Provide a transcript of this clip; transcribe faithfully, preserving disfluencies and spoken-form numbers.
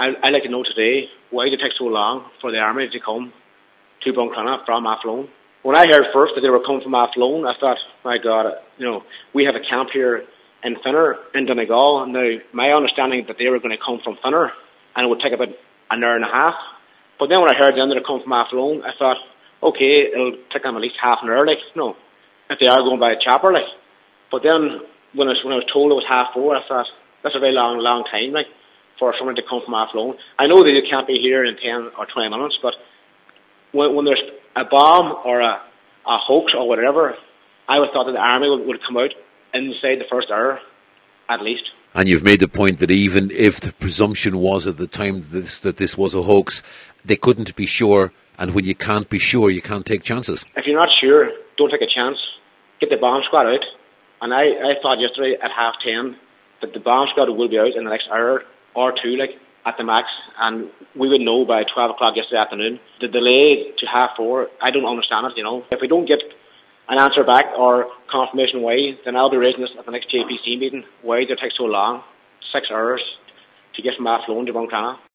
I, I'd like to know today why did it take so long for the army to come to Buncrana from Athlone. When I heard first that they were coming from Athlone, I thought, my God, you know, we have a camp here in Finner, in Donegal. Now, my understanding that they were going to come from Finner, and it would take about an hour and a half. But then when I heard them that they're coming from Athlone, I thought, okay, it'll take them at least half an hour, like, you know, if they are going by a chopper, like. But then, when I, was, when I was told it was half four, I thought, that's a very long, long time, like, for someone to come from Athlone. I know that you can't be here in ten or twenty minutes, but when, when there's a bomb or a, a hoax or whatever, I would thought that the army would, would come out inside the first hour, at least. And you've made the point that even if the presumption was at the time this, that this was a hoax, they couldn't be sure, and when you can't be sure, you can't take chances. If you're not sure, don't take a chance. Get the bomb squad out. And I, I thought yesterday at half ten that the bomb squad will be out in the next hour or two, like, at the max, and we would know by twelve o'clock yesterday afternoon. The delay to half four, I don't understand it, you know. If we don't get an answer back or confirmation why, then I'll be raising this at the next J P C meeting. Why did it take so long, six hours, to get from Athlone to Buncrana?